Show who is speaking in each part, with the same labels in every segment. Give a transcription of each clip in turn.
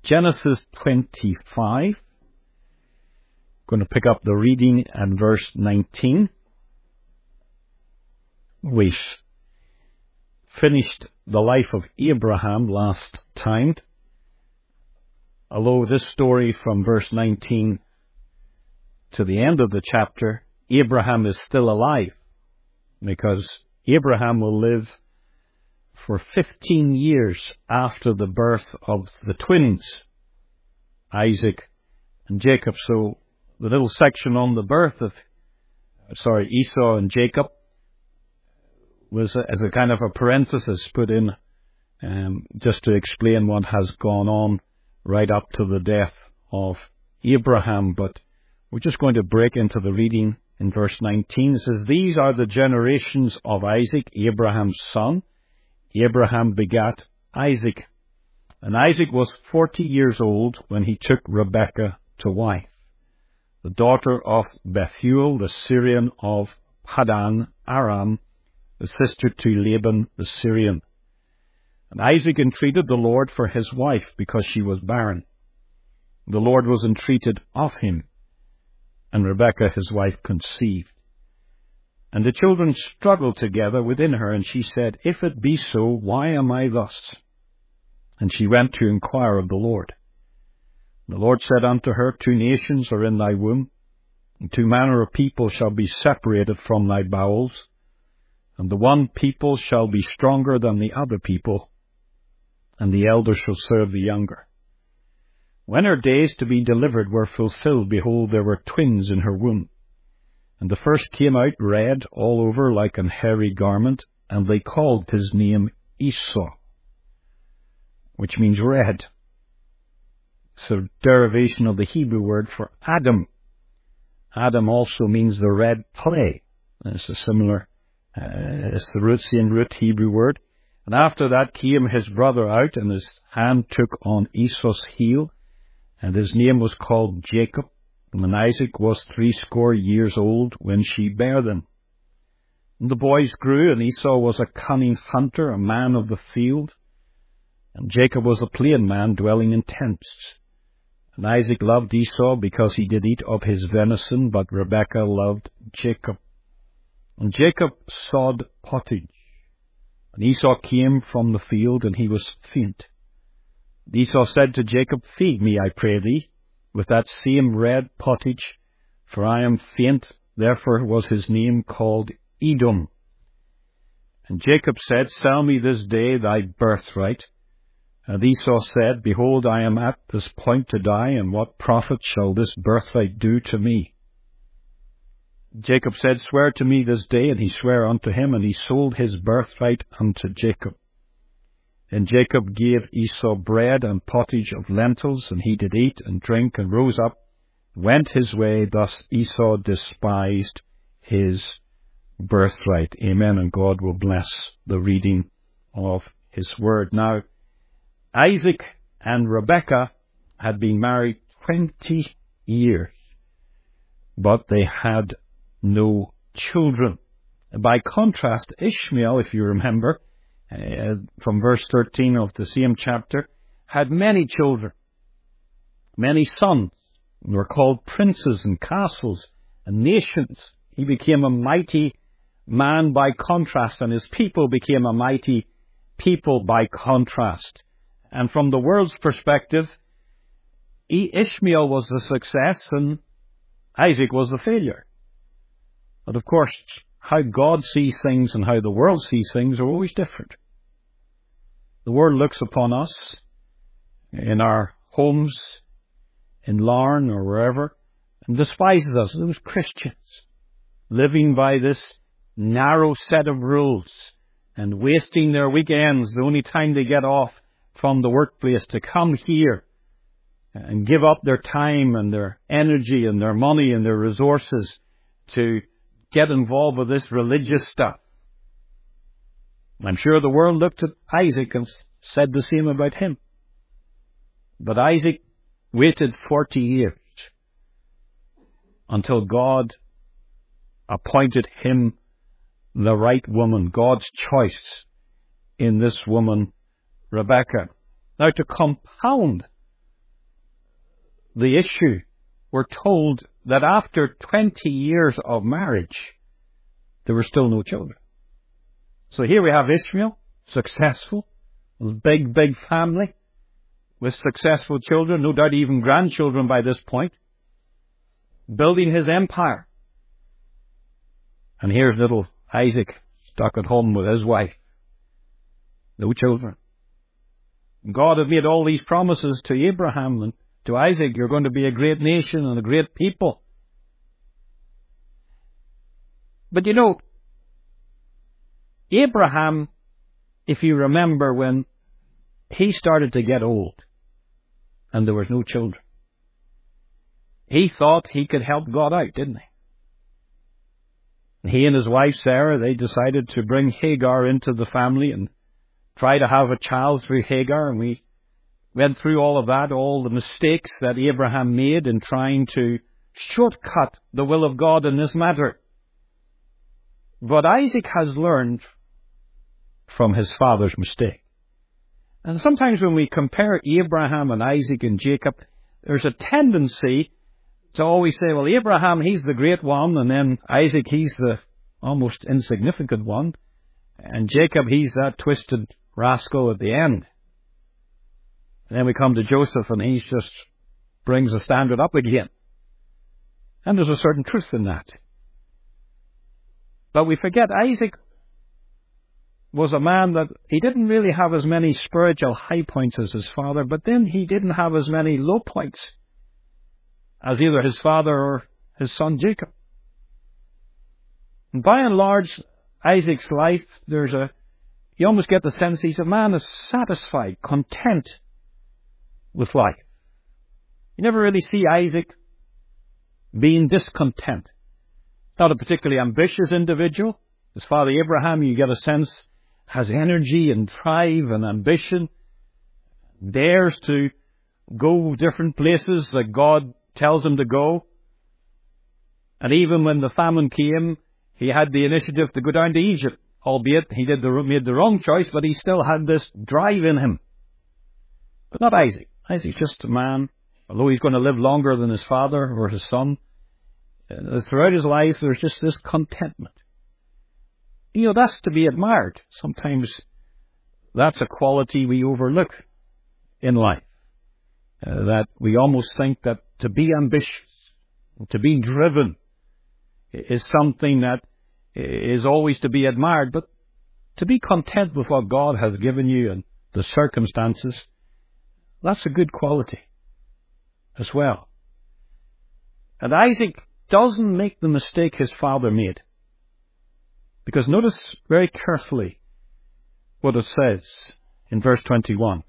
Speaker 1: Genesis 25. Going to pick up the reading at verse 19. We finished the life of Abraham last time. Although this story from verse 19 to the end of the chapter, Abraham is still alive, because Abraham will live for 15 years after the birth of the twins, Isaac and Jacob. So the little section on the birth of, Esau and Jacob was as a kind of a parenthesis put in just to explain what has gone on right up to the death of Abraham. But we're just going to break into the reading in verse 19. It says, "These are the generations of Isaac, Abraham's son. Abraham begat Isaac. And Isaac was 40 years old when he took Rebekah to wife, the daughter of Bethuel, the Syrian of Paddan Aram, the sister to Laban the Syrian. And Isaac entreated the Lord for his wife, because she was barren. The Lord was entreated of him, and Rebekah his wife conceived. And the children struggled together within her, and she said, If it be so, why am I thus? And she went to inquire of the Lord. The Lord said unto her, 2 nations are in thy womb, and 2 manner of people shall be separated from thy bowels, and the one people shall be stronger than the other people, and the elder shall serve the younger. When her days to be delivered were fulfilled, behold, there were twins in her womb. And the first came out red all over like an hairy garment, and they called his name Esau, which means red. It's a derivation of the Hebrew word for Adam. Adam also means the red clay. It's a similar, it's the same root Hebrew word. And after that came his brother out, and his hand took on Esau's heel, and his name was called Jacob. And Isaac was 80 years old when she bare them. And the boys grew, and Esau was a cunning hunter, a man of the field. And Jacob was a plain man, dwelling in tents. And Isaac loved Esau, because he did eat of his venison, but Rebekah loved Jacob. And Jacob sawed pottage. And Esau came from the field, and he was faint. And Esau said to Jacob, Feed me, I pray thee, with that same red pottage, for I am faint. Therefore was his name called Edom. And Jacob said, Sell me this day thy birthright. And Esau said, Behold, I am at this point to die, and what profit shall this birthright do to me? Jacob said, Swear to me this day. And he sware unto him, and he sold his birthright unto Jacob. And Jacob gave Esau bread and pottage of lentils, and he did eat and drink, and rose up, and went his way. Thus Esau despised his birthright. Amen. And God will bless the reading of his word. Now, Isaac and Rebekah had been married 20 years, but they had no children. By contrast, Ishmael, if you remember, from verse 13 of the same chapter, had many children, many sons, and were called princes and castles and nations. He became a mighty man by contrast, and his people became a mighty people by contrast. And from the world's perspective, Ishmael was the success and Isaac was the failure. But of course, how God sees things and how the world sees things are always different. The world looks upon us in our homes, in Larne or wherever, and despises us, those Christians, living by this narrow set of rules and wasting their weekends, the only time they get off from the workplace, to come here and give up their time and their energy and their money and their resources to get involved with this religious stuff. I'm sure the world looked at Isaac and said the same about him. But Isaac waited 40 years until God appointed him the right woman, God's choice in this woman, Rebekah. Now, to compound the issue, we're told that after 20 years of marriage, there were still no children. So here we have Ishmael, successful, big family, with successful children, no doubt even grandchildren by this point, building his empire. And here's little Isaac stuck at home with his wife. No children. God had made all these promises to Abraham and to Isaac. You're going to be a great nation and a great people. But you know, Abraham, if you remember, when he started to get old and there was no children, he thought he could help God out, didn't he? He and his wife Sarah, they decided to bring Hagar into the family and try to have a child through Hagar. And we went through all of that, all the mistakes that Abraham made in trying to shortcut the will of God in this matter. But Isaac has learned from his father's mistake. And sometimes when we compare Abraham and Isaac and Jacob, there's a tendency to always say, well, Abraham, he's the great one, and then Isaac, he's the almost insignificant one, and Jacob, he's that twisted rascal at the end. And then we come to Joseph, and he just brings the standard up again. And there's a certain truth in that. But we forget Isaac was a man that he didn't really have as many spiritual high points as his father, but then he didn't have as many low points as either his father or his son Jacob. And by and large, Isaac's life, you almost get the sense he's a man who's satisfied, content with life. You never really see Isaac being discontent. Not a particularly ambitious individual. His father Abraham, you get a sense, has energy and drive and ambition, dares to go different places that God tells him to go. And even when the famine came, he had the initiative to go down to Egypt, albeit he made the wrong choice, but he still had this drive in him. But not Isaac. Isaac's just a man, although he's going to live longer than his father or his son, throughout his life there's just this contentment. You know, that's to be admired. Sometimes that's a quality we overlook in life. That we almost think that to be ambitious, to be driven, is something that is always to be admired. But to be content with what God has given you and the circumstances, that's a good quality as well. And Isaac doesn't make the mistake his father made. Because notice very carefully what it says in verse 21.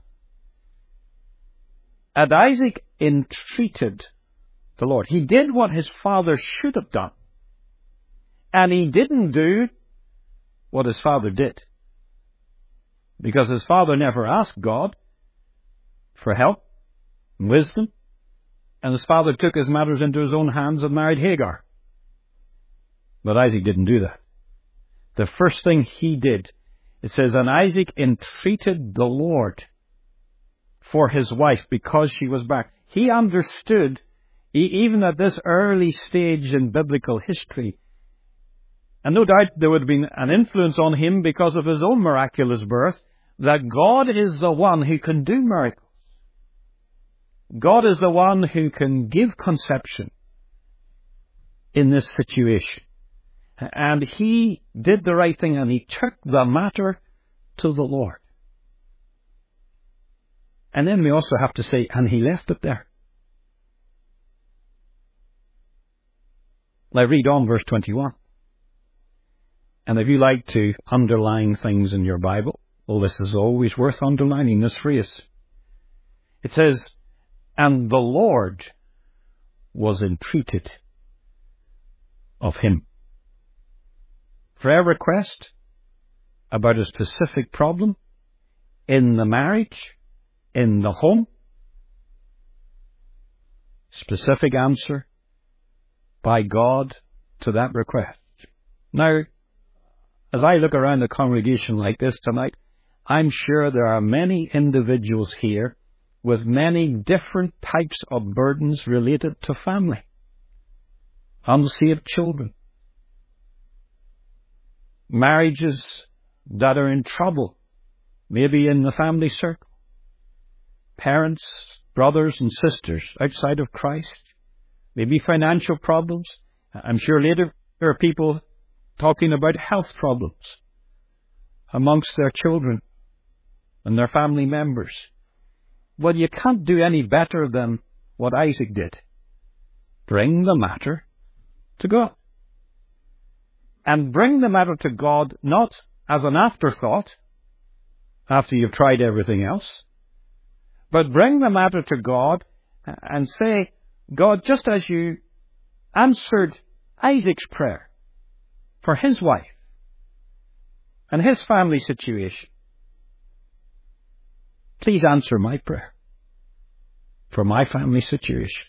Speaker 1: And Isaac entreated the Lord. He did what his father should have done. And he didn't do what his father did. Because his father never asked God for help and wisdom. And his father took his matters into his own hands and married Hagar. But Isaac didn't do that. The first thing he did, it says, and Isaac entreated the Lord for his wife because she was barren. He understood, even at this early stage in biblical history, and no doubt there would have been an influence on him because of his own miraculous birth, that God is the one who can do miracles. God is the one who can give conception in this situation. And he did the right thing, and he took the matter to the Lord. And then we also have to say, and he left it there. Now read on verse 21. And if you like to underline things in your Bible, well, this is always worth underlining, this phrase. It says, and the Lord was entreated of him. Prayer request about a specific problem in the marriage, in the home. Specific answer by God to that request. Now, as I look around a congregation like this tonight, I'm sure there are many individuals here with many different types of burdens related to family. Unsaved children. Marriages that are in trouble, maybe in the family circle. Parents, brothers and sisters outside of Christ. Maybe financial problems. I'm sure later there are people talking about health problems amongst their children and their family members. Well, you can't do any better than what Isaac did. Bring the matter to God. And bring the matter to God not as an afterthought after you've tried everything else, but bring the matter to God and say, God, just as you answered Isaac's prayer for his wife and his family situation, please answer my prayer for my family situation.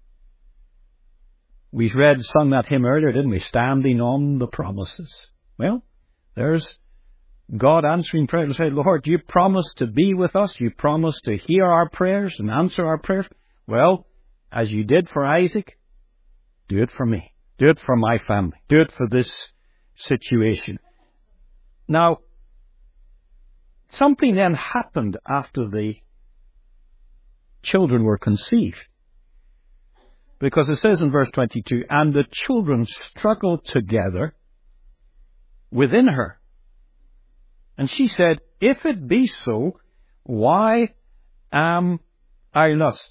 Speaker 1: We sung that hymn earlier, didn't we? Standing on the promises. Well, there's God answering prayer to say, Lord, you promised to be with us. You promised to hear our prayers and answer our prayers. Well, as you did for Isaac, do it for me. Do it for my family. Do it for this situation. Now, something then happened after the children were conceived. Because it says in verse 22, and the children struggled together within her. And she said, if it be so, why am I lost?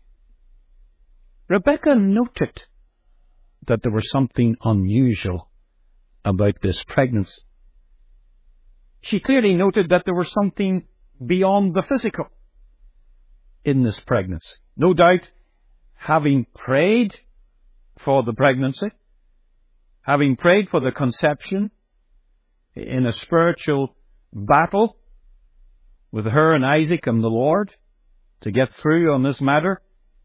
Speaker 1: Rebekah noted that there was something unusual about this pregnancy. She clearly noted that there was something beyond the physical in this pregnancy. No doubt, having prayed for the pregnancy, having prayed for the conception in a spiritual battle with her and Isaac and the Lord to get through on this matter,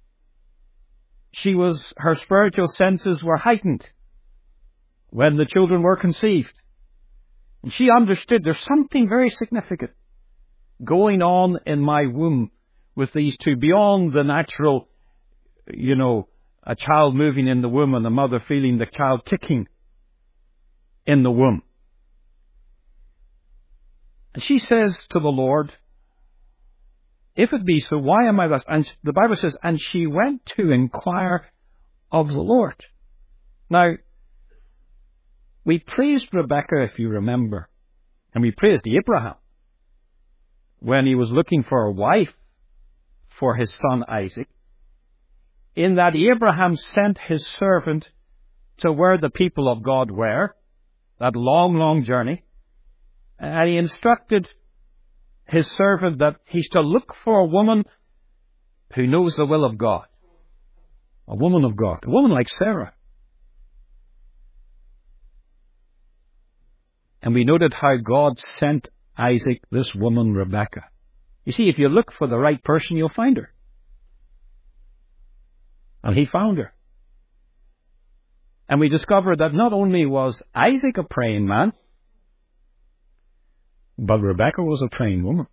Speaker 1: her spiritual senses were heightened when the children were conceived. And she understood there's something very significant going on in my womb with these two beyond the natural, a child moving in the womb and the mother feeling the child kicking in the womb. And she says to the Lord, if it be so, why am I thus? And the Bible says, and she went to inquire of the Lord. Now, we praised Rebekah, if you remember, and we praised Abraham when he was looking for a wife for his son Isaac, in that Abraham sent his servant to where the people of God were, that long, long journey, and he instructed his servant that he's to look for a woman who knows the will of God. A woman of God. A woman like Sarah. And we noted how God sent Isaac this woman, Rebekah. You see, if you look for the right person, you'll find her. And he found her. And we discovered that not only was Isaac a praying man, but Rebekah was a praying woman.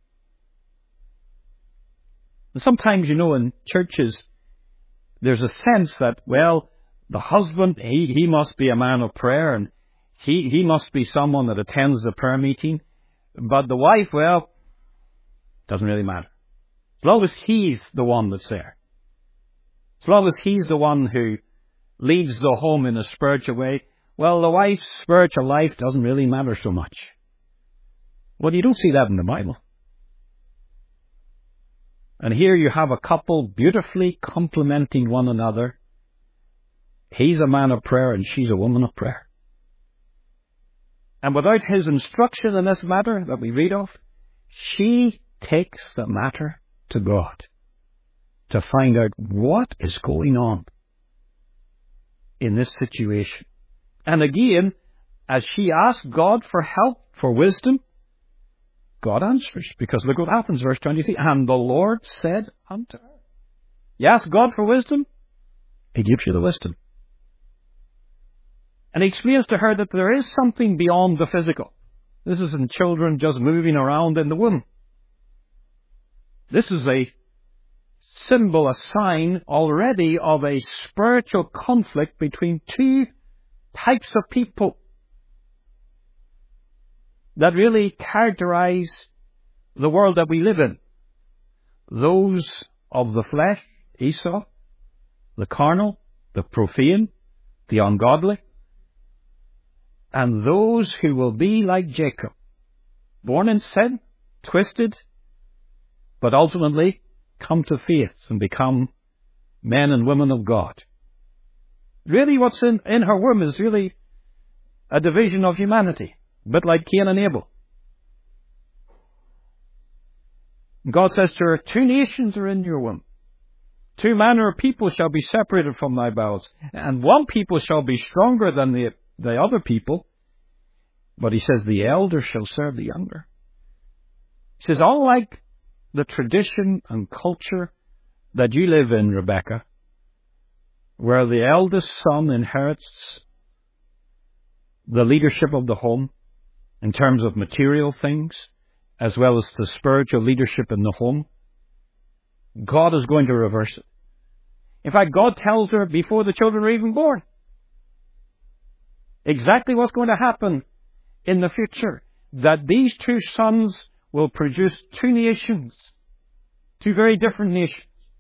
Speaker 1: And sometimes, in churches, there's a sense that, well, the husband, he must be a man of prayer, and he must be someone that attends the prayer meeting. But the wife, well, doesn't really matter. As long as he's the one that's there. As long as he's the one who leads the home in a spiritual way, well, the wife's spiritual life doesn't really matter so much. Well, you don't see that in the Bible. And here you have a couple beautifully complementing one another. He's a man of prayer and she's a woman of prayer. And without his instruction in this matter that we read of, she takes the matter to God to find out what is going on in this situation. And again, as she asks God for help, for wisdom, God answers. Because look what happens, verse 23. And the Lord said unto her. You ask God for wisdom, He gives you the wisdom. And He explains to her that there is something beyond the physical. This isn't children just moving around in the womb. This is a symbol, a sign already of a spiritual conflict between two types of people that really characterize the world that we live in. Those of the flesh, Esau, the carnal, the profane, the ungodly, and those who will be like Jacob, born in sin, twisted, but ultimately come to faith and become men and women of God. Really what's in her womb is really a division of humanity, a bit like Cain and Abel. God says to her, 2 nations are in your womb. 2 manner of people shall be separated from thy bowels, and one people shall be stronger than the other people. But he says, the elder shall serve the younger. He says, unlike the tradition and culture that you live in, Rebecca, where the eldest son inherits the leadership of the home in terms of material things, as well as the spiritual leadership in the home, God is going to reverse it. In fact, God tells her before the children are even born exactly what's going to happen in the future, that these 2 sons will produce 2 nations, 2 very different nations.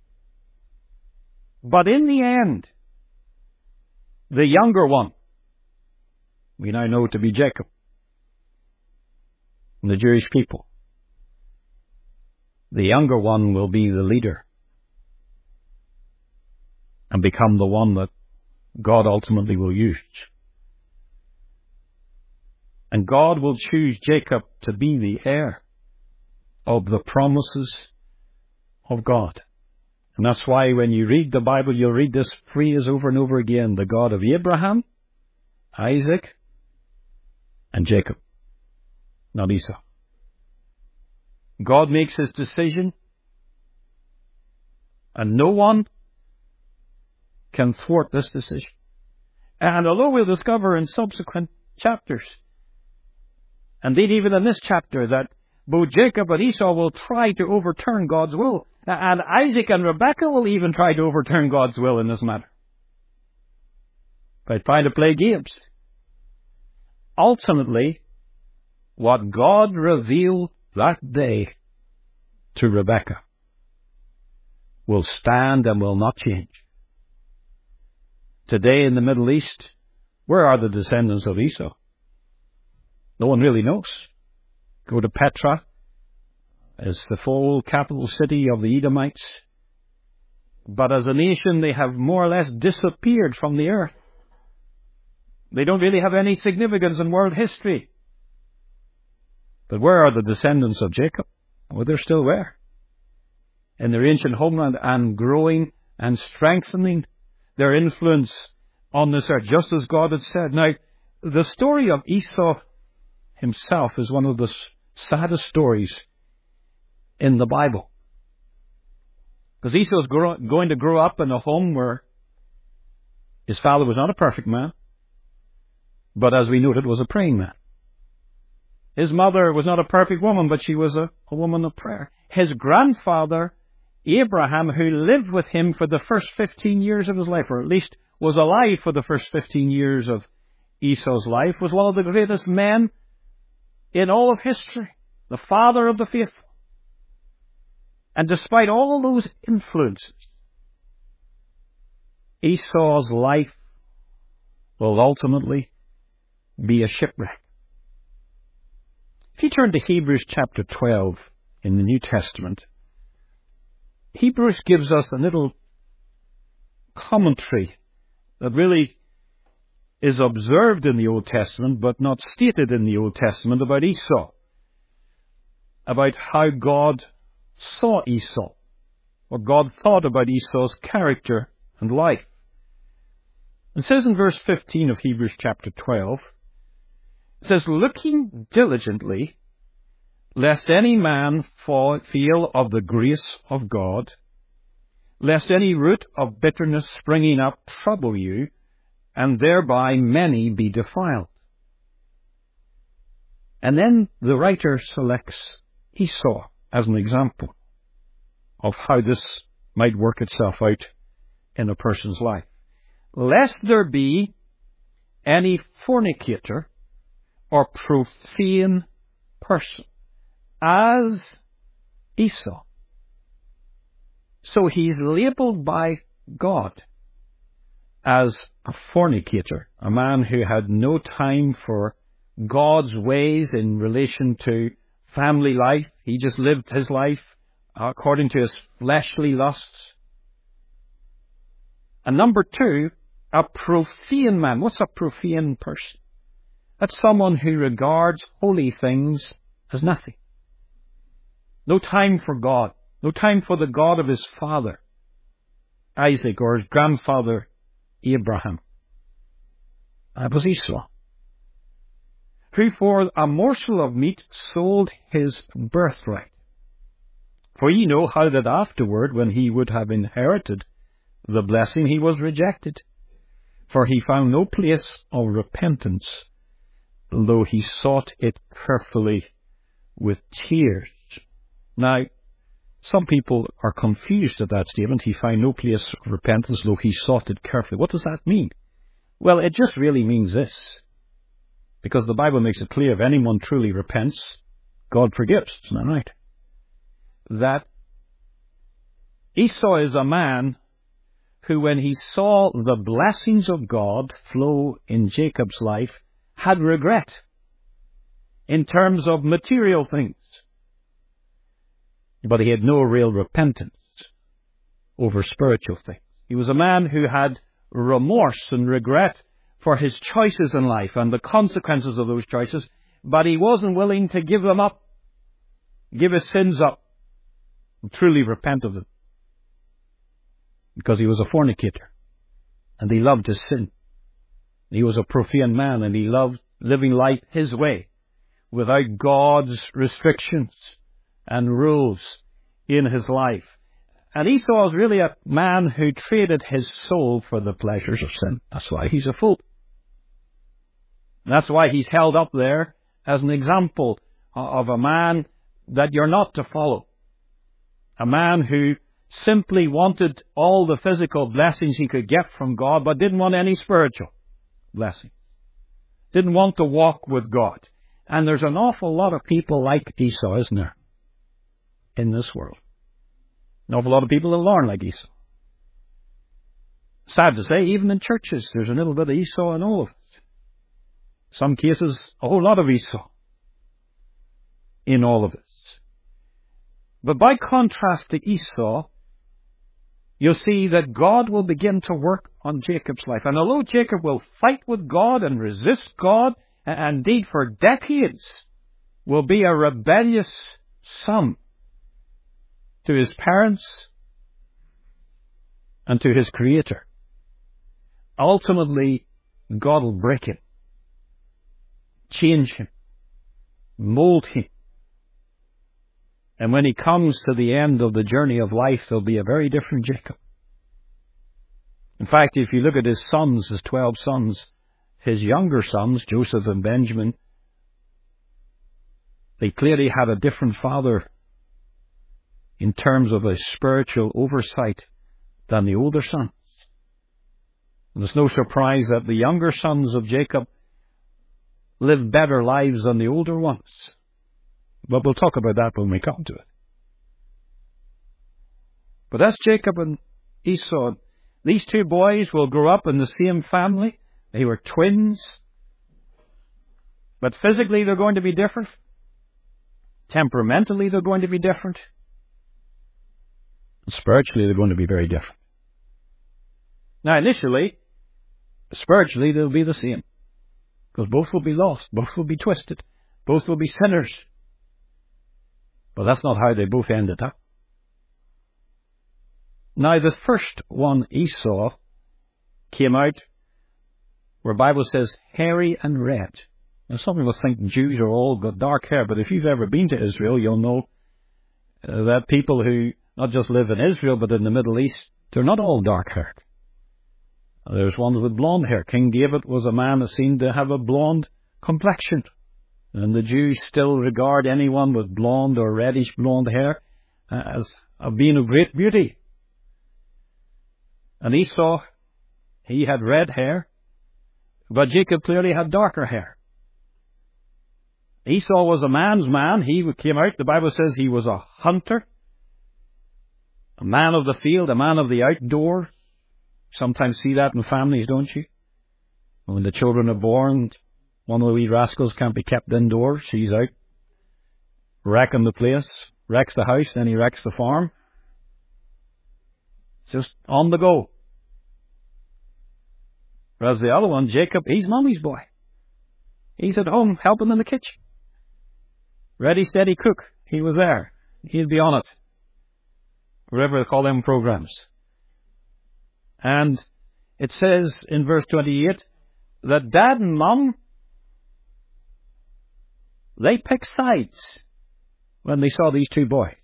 Speaker 1: But in the end, the younger one, we now know to be Jacob, and the Jewish people, the younger one will be the leader and become the one that God ultimately will use. And God will choose Jacob to be the heir of the promises of God. And that's why when you read the Bible, you'll read this phrase over and over again: the God of Abraham, Isaac, and Jacob, not Esau. God makes his decision, and no one can thwart this decision. And although we'll discover in subsequent chapters, indeed even in this chapter, that both Jacob and Esau will try to overturn God's will, and Isaac and Rebekah will even try to overturn God's will in this matter by trying to play games. Ultimately, what God revealed that day to Rebekah will stand and will not change. Today in the Middle East, where are the descendants of Esau? No one really knows. Go to Petra. It's the full capital city of the Edomites. But as a nation, they have more or less disappeared from the earth. They don't really have any significance in world history. But where are the descendants of Jacob? Well, they're still there, in their ancient homeland, and growing and strengthening their influence on this earth, just as God had said. Now, the story of Esau himself is one of the saddest stories in the Bible. Because Esau is going to grow up in a home where his father was not a perfect man, but as we noted, was a praying man. His mother was not a perfect woman, but she was a woman of prayer. His grandfather, Abraham, who lived with him for the first 15 years of his life, or at least was alive for the first 15 years of Esau's life, was one of the greatest men in all of history, the father of the faithful. And despite all those influences, Esau's life will ultimately be a shipwreck. If you turn to Hebrews chapter 12 in the New Testament, Hebrews gives us a little commentary that really is observed in the Old Testament but not stated in the Old Testament about Esau, about how God saw Esau, what God thought about Esau's character and life. It says in verse 15 of Hebrews chapter 12, it says, looking diligently, lest any man fail of the grace of God, lest any root of bitterness springing up trouble you, and thereby many be defiled. And then the writer selects Esau as an example of how this might work itself out in a person's life. Lest there be any fornicator or profane person, as Esau. So he's labeled by God as a fornicator, a man who had no time for God's ways in relation to family life. He just lived his life according to his fleshly lusts. And number two, a profane man. What's a profane person? That's someone who regards holy things as nothing. No time for God. No time for the God of his father, Isaac, or his grandfather, Abraham. That was Esau, who for a morsel of meat sold his birthright. For ye know how that afterward, when he would have inherited the blessing, he was rejected. For he found no place of repentance, though he sought it carefully with tears. Now, some people are confused at that statement. He found no place of repentance, though he sought it carefully. What does that mean? Well, it just really means this. Because the Bible makes it clear, if anyone truly repents, God forgives. Isn't that right? That Esau is a man who, when he saw the blessings of God flow in Jacob's life, had regret in terms of material things. But he had no real repentance over spiritual things. He was a man who had remorse and regret for his choices in life and the consequences of those choices, but he wasn't willing to give them up, give his sins up, and truly repent of them. Because he was a fornicator, and he loved his sin. He was a profane man, and he loved living life his way, without God's restrictions and rules in his life. And Esau is really a man who traded his soul for the pleasures of sin. That's why he's a fool. That's why he's held up there as an example of a man that you're not to follow. A man who simply wanted all the physical blessings he could get from God, but didn't want any spiritual blessing. Didn't want to walk with God. And there's an awful lot of people like Esau, isn't there, in this world? An awful lot of people that learn like Esau. Sad to say, even in churches, there's a little bit of Esau in all of it. Some cases, a whole lot of Esau in all of it. But by contrast to Esau, you'll see that God will begin to work on Jacob's life. And although Jacob will fight with God and resist God, and indeed for decades will be a rebellious son to his parents and to his Creator, ultimately God will break him, change him, mold him. And when he comes to the end of the journey of life, there'll be a very different Jacob. In fact, if you look at his sons, his 12 sons, his younger sons, Joseph and Benjamin, they clearly had a different father in terms of a spiritual oversight than the older sons. And there's no surprise that the younger sons of Jacob lived better lives than the older ones. But we'll talk about that when we come to it. But that's Jacob and Esau. These two boys will grow up in the same family. They were twins. But physically they're going to be different. Temperamentally they're going to be different. And spiritually they're going to be very different. Now initially, spiritually they'll be the same. Because both will be lost. Both will be twisted. Both will be sinners. But that's not how they both ended up. Now the first one, Esau, came out where the Bible says hairy and red. Now some people think Jews are all got dark hair, but if you've ever been to Israel, you'll know that people who not just live in Israel, but in the Middle East, they're not all dark-haired. There's one with blonde hair. King David was a man that seemed to have a blonde complexion. And the Jews still regard anyone with blonde or reddish blonde hair as being of great beauty. And Esau, he had red hair, but Jacob clearly had darker hair. Esau was a man's man. He came out, the Bible says he was a hunter, a man of the field, a man of the outdoors. Sometimes see that in families, don't you? When the children are born, one of the wee rascals can't be kept indoors. She's out wrecking the place, wrecks the house, then he wrecks the farm. Just on the go. Whereas the other one, Jacob, he's mommy's boy. He's at home helping in the kitchen. Ready, steady, cook. He was there. He'd be on it. Whatever they call them programs. And it says in verse 28 that Dad and Mom, they picked sides when they saw these two boys.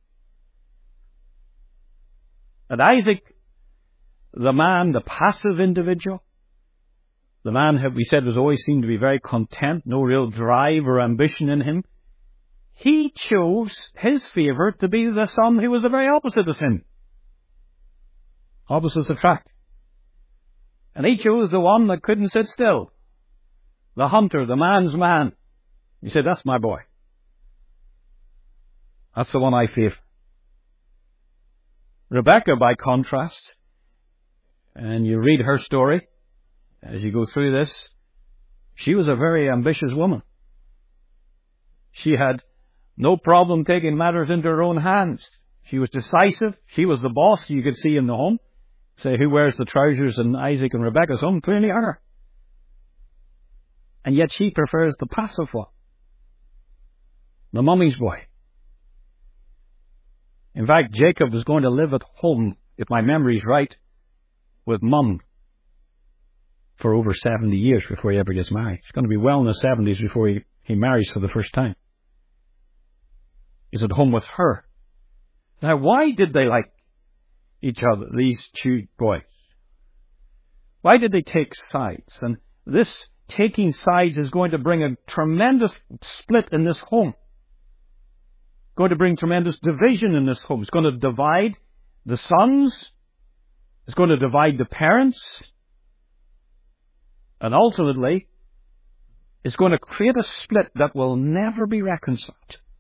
Speaker 1: And Isaac, the man, the passive individual, the man, we said, was always seemed to be very content, no real drive or ambition in him. He chose his favourite to be the son who was the very opposite of him. Opposites attract. And he chose the one that couldn't sit still. The hunter, the man's man. He said, that's my boy. That's the one I favour. Rebecca, by contrast, and you read her story as you go through this, she was a very ambitious woman. She had no problem taking matters into her own hands. She was decisive. She was the boss, you could see in the home. Say, who wears the trousers in Isaac and Rebecca's home? Clearly her. And yet she prefers the passive one. The mummy's boy. In fact, Jacob was going to live at home, if my memory's right, with Mum for over 70 years before he ever gets married. He's going to be well in his 70s before he marries for the first time. He's at home with her. Now, why did they like each other, these two boys? Why did they take sides? And this taking sides is going to bring a tremendous split in this home. Going to bring tremendous division in this home. It's going to divide the sons. It's going to divide the parents. And ultimately, it's going to create a split that will never be reconciled.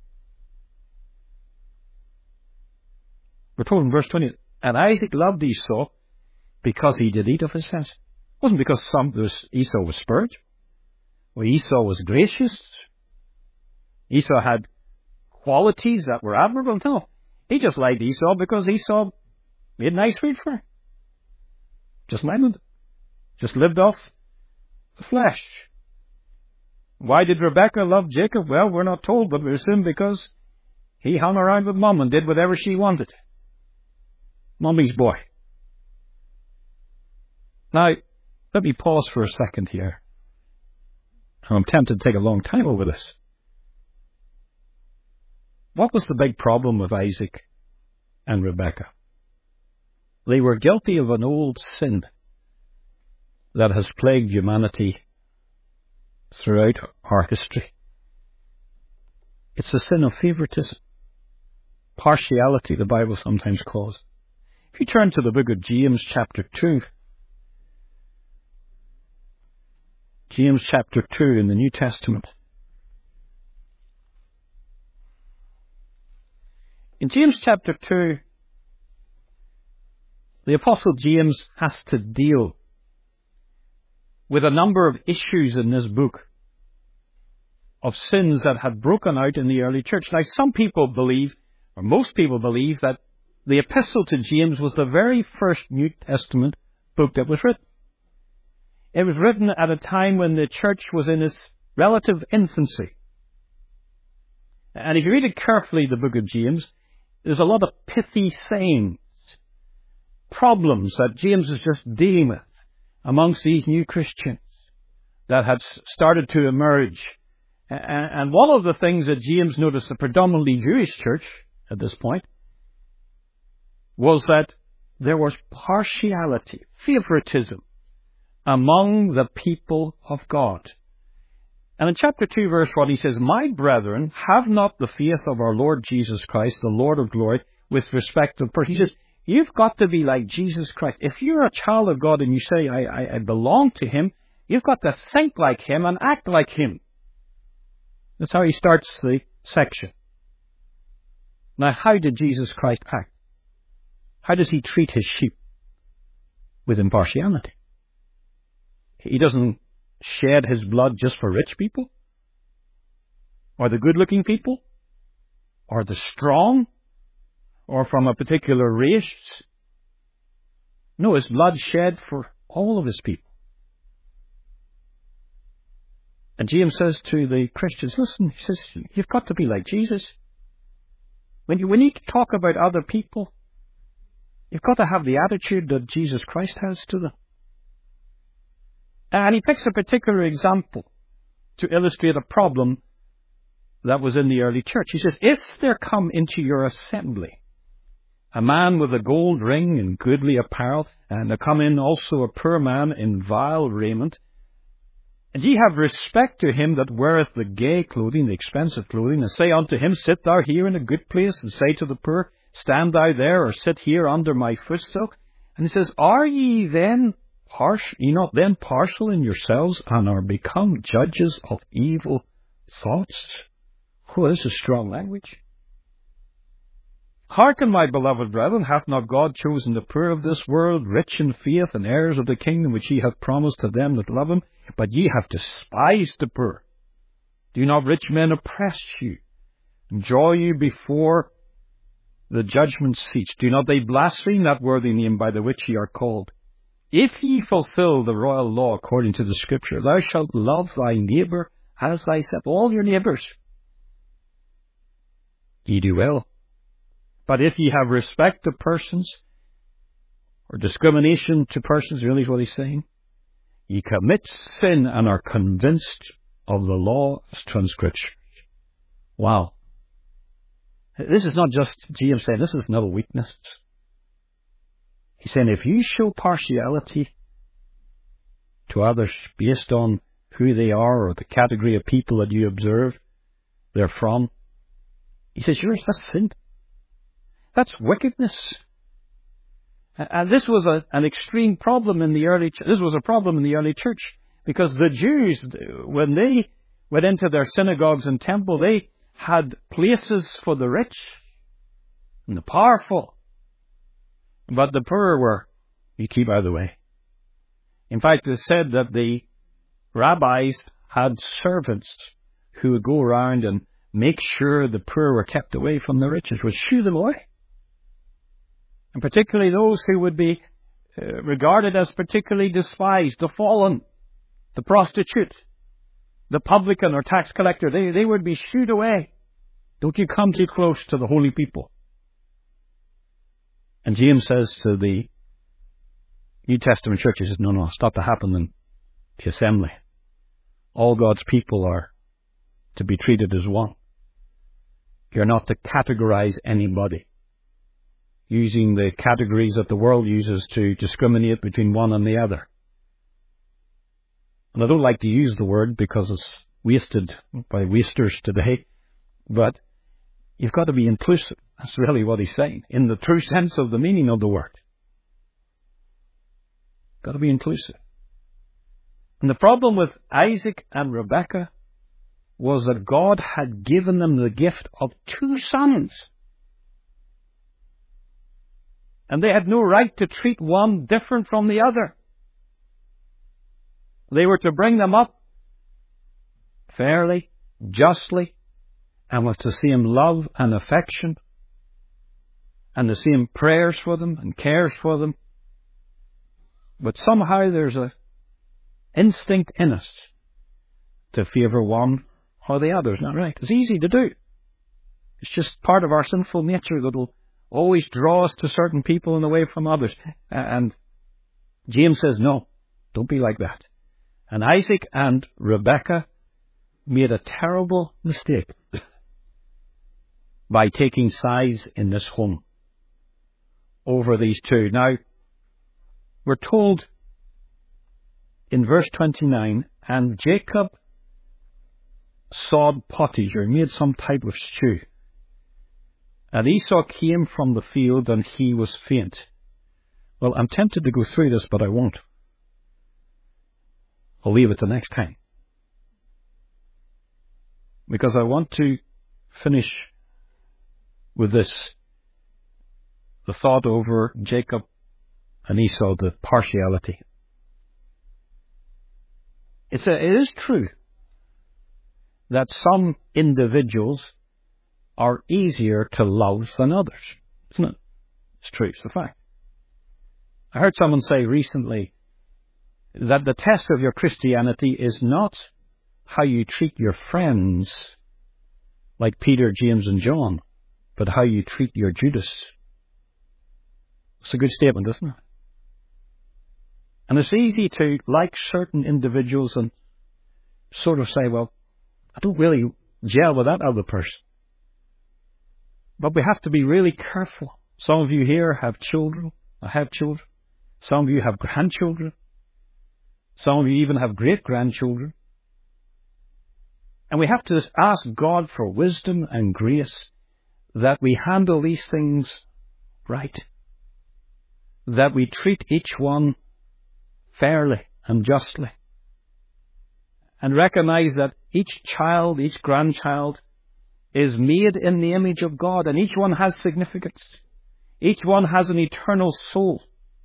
Speaker 1: We're told in verse 20, and Isaac loved Esau because he did eat of his flesh. It wasn't because Esau was spurred. Well, Esau was gracious. Esau had qualities that were admirable. No, he just liked Esau because Esau made nice food for him. Just lemon. Just lived off the flesh. Why did Rebecca love Jacob? Well, we're not told, but we assume because he hung around with Mum and did whatever she wanted. Mummy's boy. Now, let me pause for a second here. I'm tempted to take a long time over this. What was the big problem with Isaac and Rebecca? They were guilty of an old sin that has plagued humanity throughout our history. It's the sin of favoritism. Partiality, the Bible sometimes calls. If you turn to the book of James chapter 2, James chapter 2 in the New Testament. In James chapter 2, the Apostle James has to deal with a number of issues in this book of sins that had broken out in the early church. Now, some people believe, or most people believe, that the epistle to James was the very first New Testament book that was written. It was written at a time when the church was in its relative infancy. And if you read it carefully, the book of James, there's a lot of pithy sayings, problems that James is just dealing with amongst these new Christians that had started to emerge. And one of the things that James noticed, the predominantly Jewish church at this point, was that there was partiality, favoritism among the people of God. And in chapter 2, verse 1, he says, "My brethren, have not the faith of our Lord Jesus Christ, the Lord of glory, with respect to person." He says, you've got to be like Jesus Christ. If you're a child of God and you say, I belong to Him, you've got to think like Him and act like Him. That's how he starts the section. Now, how did Jesus Christ act? How does He treat His sheep? With impartiality. He doesn't shed His blood just for rich people, or the good-looking people, or the strong, or from a particular race. No, His blood shed for all of His people. And James says to the Christians, listen, he says, you've got to be like Jesus. When you talk about other people, you've got to have the attitude that Jesus Christ has to them. And he picks a particular example to illustrate a problem that was in the early church. He says, if there come into your assembly a man with a gold ring and goodly apparel, and there come in also a poor man in vile raiment, and ye have respect to him that weareth the gay clothing, the expensive clothing, and say unto him, sit thou here in a good place, and say to the poor, stand thou there, or sit here under my footstool. And he says, are ye not then partial in yourselves, and are become judges of evil thoughts? Oh, this is strong language. Hearken, my beloved brethren, hath not God chosen the poor of this world, rich in faith, and heirs of the kingdom which He hath promised to them that love Him? But ye have despised the poor. Do not rich men oppress you, and draw you before the judgment seat? Do not they blaspheme that worthy name by the which ye are called? If ye fulfill the royal law according to the Scripture, thou shalt love thy neighbour as thyself, all your neighbours, ye do well. But if ye have respect to persons, or discrimination to persons, really is what he's saying, ye commit sin and are convinced of the law's transgression. Wow. This is not just James saying, this is not a weakness. He's saying, if you show partiality to others based on who they are or the category of people that you observe they're from, he says, that's sin. That's wickedness. And this was an extreme problem in the early church. This was a problem in the early church because the Jews, when they went into their synagogues and temple, they had places for the rich and the powerful. But the poor you keep out of the way. In fact, it said that the rabbis had servants who would go around and make sure the poor were kept away from the rich, would shoo them away. And particularly those who would be regarded as particularly despised, the fallen, the prostitute, the publican or tax collector, they would be shooed away. Don't you come too close to the holy people. And James says to the New Testament church, he says, no, it's not to happen in the assembly. All God's people are to be treated as one. You're not to categorize anybody using the categories that the world uses to discriminate between one and the other. And I don't like to use the word because it's wasted by wasters today, but you've got to be inclusive. That's really what he's saying, in the true sense of the meaning of the word. Got to be inclusive. And the problem with Isaac and Rebekah was that God had given them the gift of 2 sons. And they had no right to treat one different from the other. They were to bring them up fairly, justly, and with the same love and affection, and the same prayers for them and cares for them. But somehow there's an instinct in us to favour one or the other. Isn't that right? It's easy to do. It's just part of our sinful nature that will always draw us to certain people and away from others. And James says, no, don't be like that. And Isaac and Rebekah made a terrible mistake by taking sides in this home over these two. Now, we're told in verse 29, and Jacob sawed pottage, or made some type of stew, And Esau came from the field, and he was faint. Well, I'm tempted to go through this, but I won't. I'll leave it to next time. Because I want to finish with this. The thought over Jacob and Esau, the partiality. It is true that some individuals are easier to love than others, isn't it? It's true, it's a fact. I heard someone say recently that the test of your Christianity is not how you treat your friends, like Peter, James, and John, but how you treat your Judas. It's a good statement, isn't it? And it's easy to like certain individuals and sort of say, well, I don't really gel with that other person. But we have to be really careful. Some of you here have children. I have children. Some of you have grandchildren. Some of you even have great-grandchildren. And we have to ask God for wisdom and grace that we handle these things right. That we treat each one fairly and justly. And recognize that each child, each grandchild, is made in the image of God, and each one has significance. Each one has an eternal soul.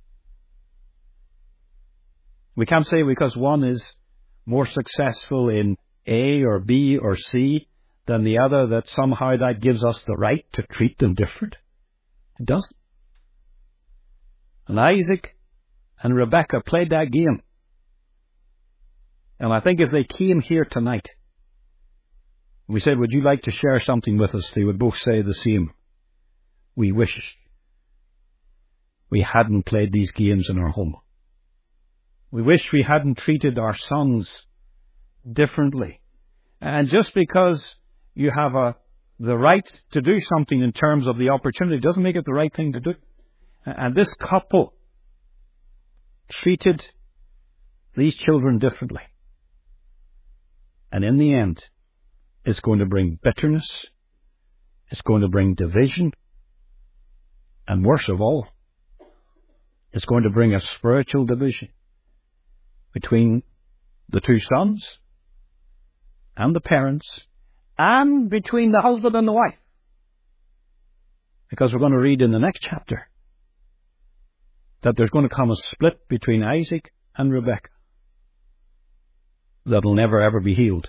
Speaker 1: We can't say because one is more successful in A or B or C than the other that somehow that gives us the right to treat them different. It doesn't. And Isaac and Rebekah played that game. And I think as they came here tonight, we said, would you like to share something with us? They would both say the same. We wish we hadn't played these games in our home. We wish we hadn't treated our sons differently. And just because you have the right to do something in terms of the opportunity doesn't make it the right thing to do. And this couple treated these children differently. And in the end, it's going to bring bitterness. It's going to bring division. And worst of all, it's going to bring a spiritual division between the two sons and the parents and between the husband and the wife. Because we're going to read in the next chapter that there's going to come a split between Isaac and Rebekah that'll never ever be healed.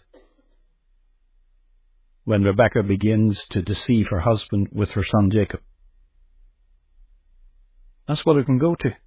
Speaker 1: When Rebekah begins to deceive her husband with her son Jacob. That's what it can go to.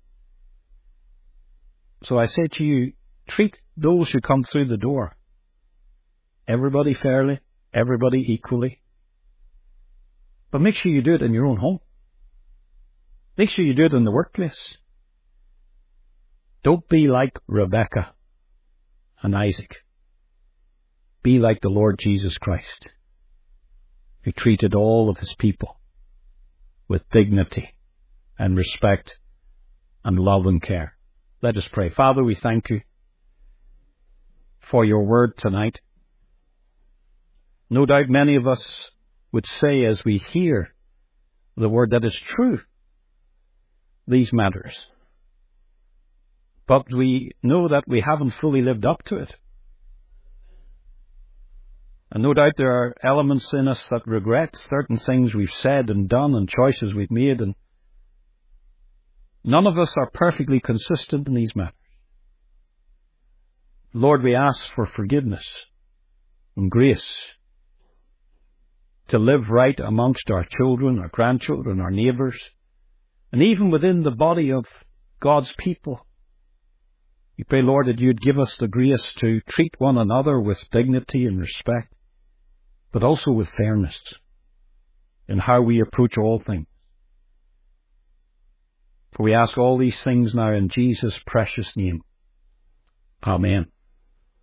Speaker 1: So I say to you, treat those who come through the door, everybody fairly, everybody equally. But make sure you do it in your own home. Make sure you do it in the workplace. Don't be like Rebekah and Isaac. Be like the Lord Jesus Christ, who treated all of his people with dignity and respect and love and care. Let us pray. Father, we thank you for your word tonight. No doubt many of us would say as we hear the word that is true, these matters. But we know that we haven't fully lived up to it. And no doubt there are elements in us that regret certain things we've said and done and choices we've made, and none of us are perfectly consistent in these matters. Lord, we ask for forgiveness and grace to live right amongst our children, our grandchildren, our neighbours, and even within the body of God's people. We pray, Lord, that you'd give us the grace to treat one another with dignity and respect, but also with fairness in how we approach all things. For we ask all these things now in Jesus' precious name. Amen.